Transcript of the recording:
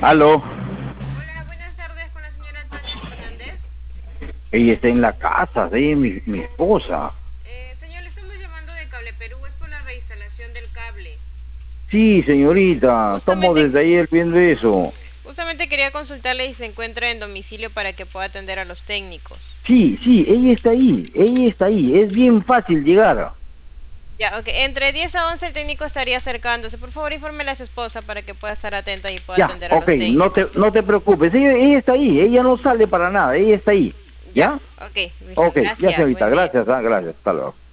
Aló, Hola, buenas tardes con la señora Tania Fernández. ella está en la casa, ella es mi esposa. Señor, le estamos llamando de Cable Perú, es por la reinstalación del cable. Sí, señorita, estamos Justamente, desde ayer viendo eso. justamente quería consultarle si se encuentra en domicilio para que pueda atender a los técnicos. Sí, ella está ahí, es bien fácil llegar. Ya, ok, entre 10 a 11 el técnico estaría acercándose. Por favor, infórmele a su esposa para que pueda estar atenta y pueda Ya, atender a ok, los no técnicos. no te preocupes, ella está ahí, ella no sale para nada, ella está ahí. Ya, ¿Ya? ok, listo, Ok, ya gracias, señorita, buen día. gracias, gracias, hasta luego.